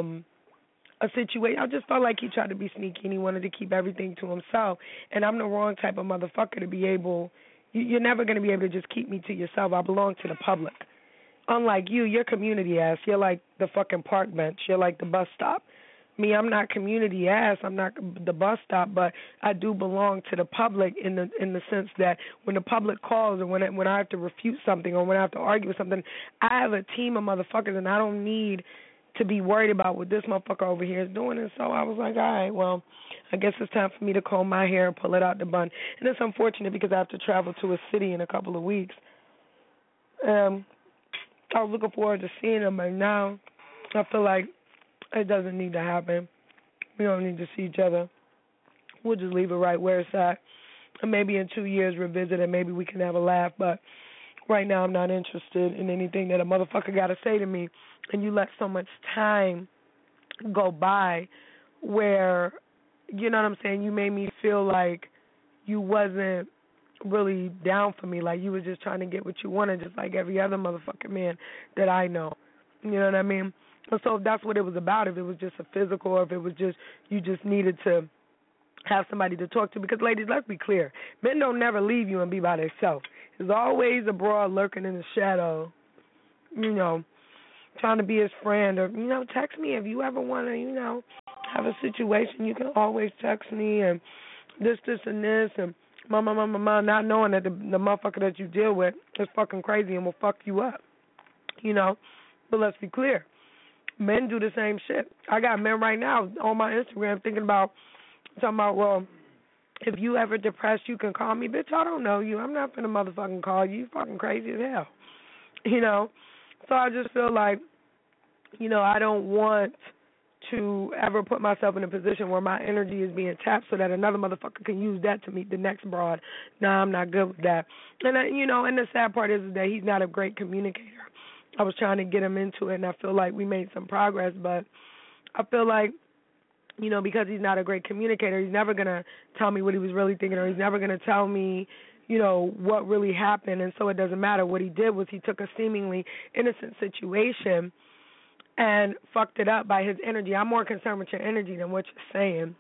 a situation, I just felt like he tried to be sneaky and he wanted to keep everything to himself. And I'm the wrong type of motherfucker to be able. You're never going to be able to just keep me to yourself. I belong to the public. Unlike you, you're community ass. You're like the fucking park bench. You're like the bus stop. Me, I'm not community ass. I'm not the bus stop, but I do belong to the public in the sense that when the public calls, or when I have to refute something, or when I have to argue with something, I have a team of motherfuckers, and I don't need to be worried about what this motherfucker over here is doing. And so I was like, all right, well, I guess it's time for me to comb my hair and pull it out the bun. And it's unfortunate because I have to travel to a city in a couple of weeks. I was looking forward to seeing him, but now I feel like it doesn't need to happen. We don't need to see each other. We'll just leave it right where it's at. And maybe in 2 years revisit it. Maybe we can have a laugh. But right now I'm not interested in anything that a motherfucker got to say to me. And you let so much time go by where, you know what I'm saying, you made me feel like you wasn't really down for me, like you were just trying to get what you wanted, just like every other motherfucking man that I know. You know what I mean? So if that's what it was about, if it was just a physical, or if it was just you just needed to have somebody to talk to, because ladies, let's be clear, men don't never leave you and be by themselves. There's always a broad lurking in the shadow, trying to be his friend, or, text me if you ever want to, have a situation. You can always text me, and this, and this, and mama, not knowing that the motherfucker that you deal with is fucking crazy and will fuck you up, But let's be clear. Men do the same shit. I got men right now on my Instagram talking about, well, if you ever depressed, you can call me. Bitch, I don't know you. I'm not finna motherfucking call you. You fucking crazy as hell. So I just feel like, I don't want to ever put myself in a position where my energy is being tapped so that another motherfucker can use that to meet the next broad. Nah, I'm not good with that. And, and the sad part is that he's not a great communicator. I was trying to get him into it, and I feel like we made some progress, but I feel like, because he's not a great communicator, he's never going to tell me what he was really thinking, or he's never going to tell me, what really happened. And so it doesn't matter. What he did was he took a seemingly innocent situation and fucked it up by his energy. I'm more concerned with your energy than what you're saying,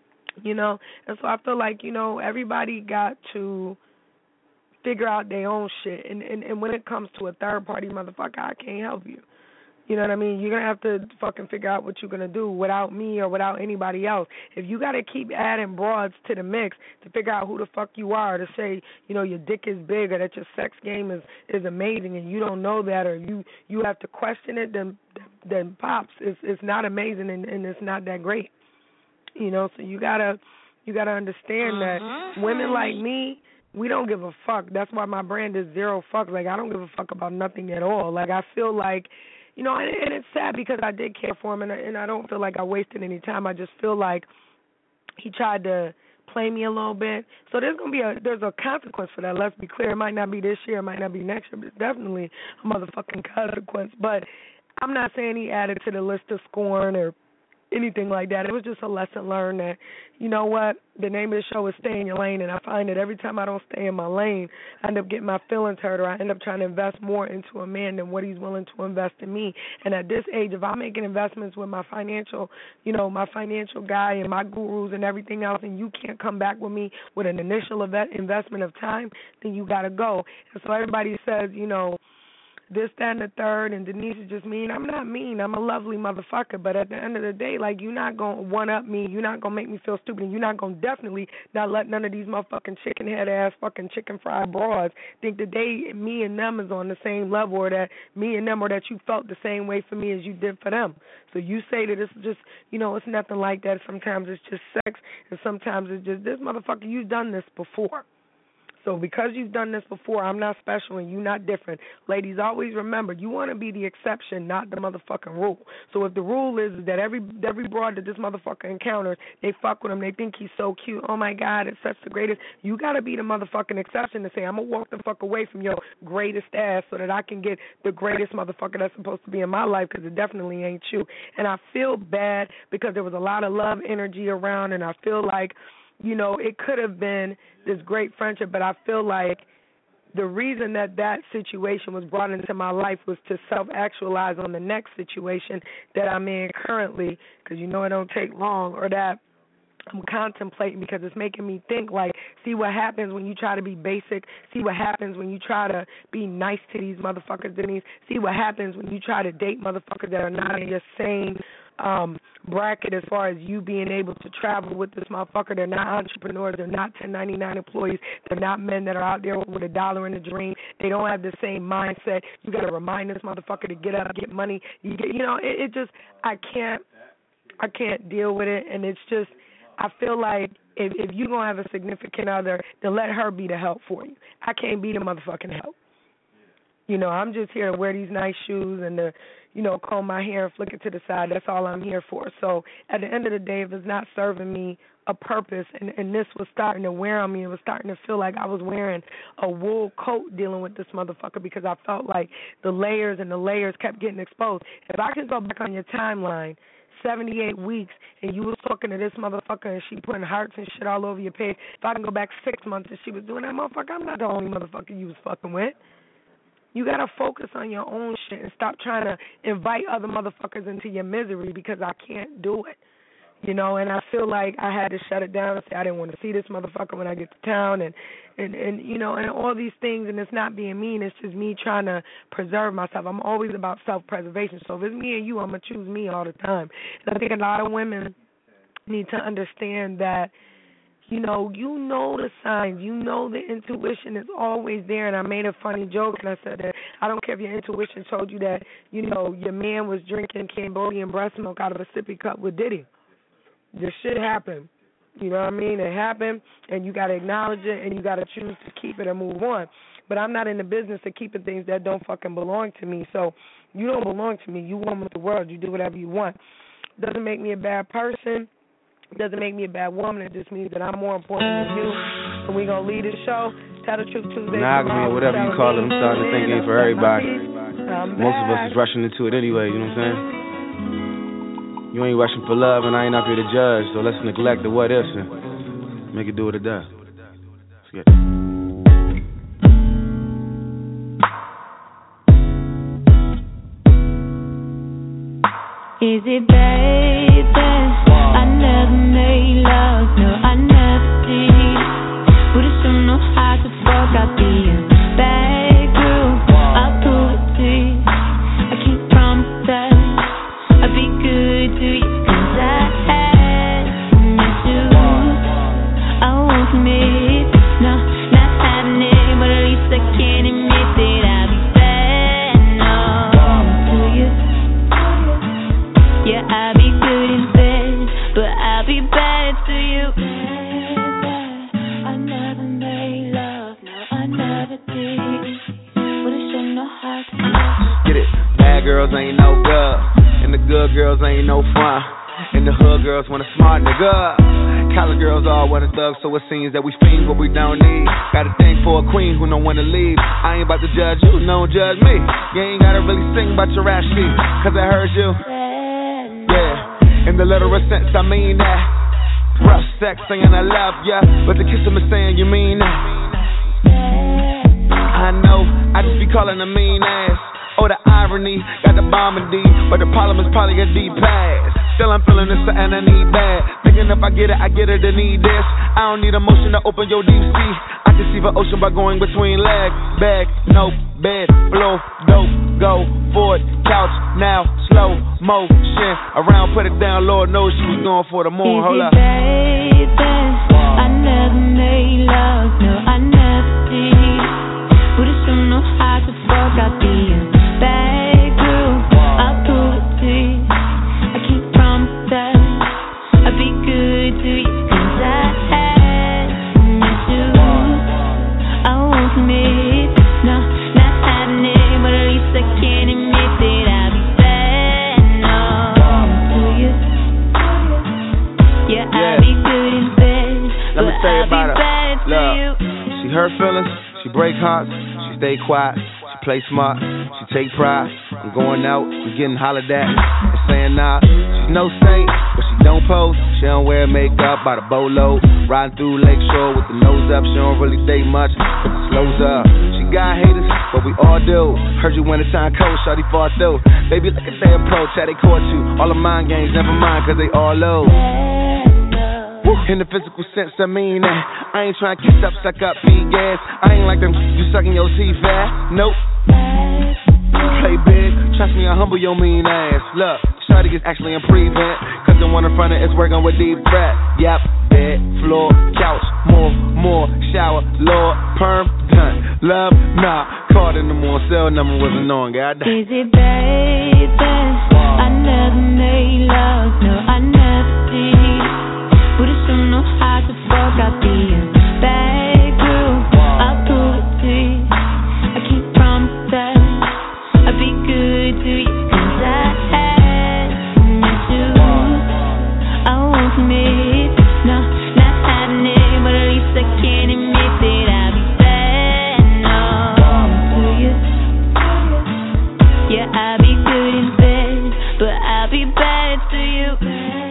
And so I feel like, everybody got to figure out their own shit. And when it comes to a third-party motherfucker, I can't help you. You know what I mean? You're going to have to fucking figure out what you're going to do without me or without anybody else. If you got to keep adding broads to the mix to figure out who the fuck you are, to say, your dick is big, or that your sex game is amazing and you don't know that, or you have to question it, then pops, it's not amazing and it's not that great. So you gotta understand that women like me, we don't give a fuck. That's why my brand is Zero Fuck. Like, I don't give a fuck about nothing at all. Like, I feel like, and it's sad because I did care for him, and I don't feel like I wasted any time. I just feel like he tried to play me a little bit. So there's a consequence for that. Let's be clear. It might not be this year. It might not be next year, but it's definitely a motherfucking consequence. But I'm not saying he added to the list of scorn or anything like that. It was just a lesson learned that, the name of the show is Stay in Your Lane, and I find that every time I don't stay in my lane, I end up getting my feelings hurt, or I end up trying to invest more into a man than what he's willing to invest in me. And at this age, if I'm making investments with my financial guy and my gurus and everything else, and you can't come back with me with an initial investment of time, then you got to go. And so everybody says, this, that, and the third, and Denise is just mean. I'm not mean. I'm a lovely motherfucker. But at the end of the day, like, you're not going to one-up me. You're not going to make me feel stupid. And you're not going to definitely not let none of these motherfucking chicken-head-ass fucking chicken-fried broads think that me and them is on the same level, or that me and them, or that you felt the same way for me as you did for them. So you say that it's just, it's nothing like that. Sometimes it's just sex, and sometimes it's just, this motherfucker, you've done this before. So because you've done this before, I'm not special and you're not different. Ladies, always remember, you want to be the exception, not the motherfucking rule. So if the rule is that every broad that this motherfucker encounters, they fuck with him, they think he's so cute, oh my God, it's such the greatest, you got to be the motherfucking exception to say, I'm going to walk the fuck away from your greatest ass so that I can get the greatest motherfucker that's supposed to be in my life, because it definitely ain't you. And I feel bad because there was a lot of love energy around, and I feel like, it could have been this great friendship, but I feel like the reason that situation was brought into my life was to self-actualize on the next situation that I'm in currently, because it don't take long, or that I'm contemplating, because it's making me think, like, see what happens when you try to be basic, see what happens when you try to be nice to these motherfuckers, Denise, see what happens when you try to date motherfuckers that are not in your same bracket as far as you being able to travel with this motherfucker. They're not entrepreneurs. They're not 1099 employees. They're not men that are out there with $1 in a dream. They don't have the same mindset. You got to remind this motherfucker to get up, get money. It just, I can't deal with it, and it's just, I feel like if you're going to have a significant other, then let her be the help for you. I can't be the motherfucking help. I'm just here to wear these nice shoes and to, comb my hair and flick it to the side. That's all I'm here for. So at the end of the day, if it's not serving me a purpose, and this was starting to wear on me, it was starting to feel like I was wearing a wool coat dealing with this motherfucker, because I felt like the layers kept getting exposed. If I can go back on your timeline 78 weeks, and you was talking to this motherfucker and she putting hearts and shit all over your page, if I can go back 6 months and she was doing that, motherfucker, I'm not the only motherfucker you was fucking with. You got to focus on your own shit and stop trying to invite other motherfuckers into your misery, because I can't do it. And I feel like I had to shut it down and say I didn't want to see this motherfucker when I get to town, and all these things, and it's not being mean, it's just me trying to preserve myself. I'm always about self-preservation. So if it's me and you, I'm going to choose me all the time. And I think a lot of women need to understand that, you know the signs, the intuition is always there. And I made a funny joke, and I said that I don't care if your intuition told you that, your man was drinking Cambodian breast milk out of a sippy cup with Diddy. This shit happened. You know what I mean? It happened, and you got to acknowledge it, and you got to choose to keep it and move on. But I'm not in the business of keeping things that don't fucking belong to me. So you don't belong to me. You one with the world. You do whatever you want. Doesn't make me a bad person. Doesn't make me a bad woman. It just means that I'm more important than you. So we're going to lead the show. Tell the Truth Tuesday. Monogamy, whatever you call it. I'm starting to think it ain't for everybody. Most of us is rushing into it anyway, you know what I'm saying? You ain't rushing for love, and I ain't up here to judge, so let's neglect the what ifs and make it do what it does. Let's get it. Is it baby? I never made love, no, I never did. Would've shown no how to fuck, I'll be a bad girl, I'll pull it through. I can't promise that I'll be good to you, 'cause I had met you. I won't commit, no, not happening, but at least I can admit that I'll be bad, no, to you. Yeah, I'll be good in bed, but I'll be bad to you. I never made love, no, I never did. Would've shown no heart. Get it? Bad girls ain't no good, and the good girls ain't no fun. And the hood girls want a smart nigga. College girls all want a thug, so it seems that we fiend what we don't need. Got a thing for a queen who don't wanna leave. I ain't about to judge you, no one judge me. You ain't gotta really sing about your ass sheet, 'cause I heard you. Yeah, in the literal sense, I mean that. Rough sex saying I love ya, but the kiss is saying you mean that. I know, I just be calling a mean ass. Oh, the irony, got the bomb in D, but the problem is probably a deep pass. Still I'm feeling this and I need that. Thinking if I get it, I need this. I don't need emotion to open your deep sea. I can see the ocean by going between legs. Back, nope, bed, floor, dope, go for it, couch, now, slow motion. Around, put it down, Lord knows she was going for the moon. Hold up. Baby, I never made love, no, I never did. Would've shown no how to fuck, I'd be a bad girl, I'll prove it to you. I can't promise that I'd be good to you, 'cause I had to. I won't commit, no, not having it, but at least I can admit that I'll be bad, no, to you. Yeah, I'll be good in bed, Let me but tell you I'll be about her. bad to you. She hurt feelings, she break hearts, she stay quiet, she play smart, she take pride. I'm going out, I'm getting hollered at, and saying nah. She's no saint, but she don't pose. She don't wear makeup by the boatload. Riding through Lakeshore with the nose up, she don't really date much, but the slows up. She got haters, but we all do. Heard you when the time cold, shawty fought through. Baby, look at their approach, how they caught you. All the mind games, never mind, 'cause they all low. In the physical sense, I mean that. I ain't trying to kiss up, suck up, be gas. I ain't like them, you sucking your teeth fast. Nope. Play big, trust me, I humble your mean ass. Look, shawty is actually in prevent, 'cause the one in front of it's working with deep breath. Yep, bed, floor, couch, more, shower, Lord, perm, done. Love, nah, called in the morning, cell number wasn't on, goddamn. Is it baby? I never made love, no, I never did. Would've shown no how to fuck, I'd be a bad girl, I'll prove it to you. I can't promise that I'd be good to you, 'cause I had to. I won't commit, no, not having it, but at least I can admit that I'll be bad, no, to you. Yeah, I'll be good in bed, but I'll be bad to you.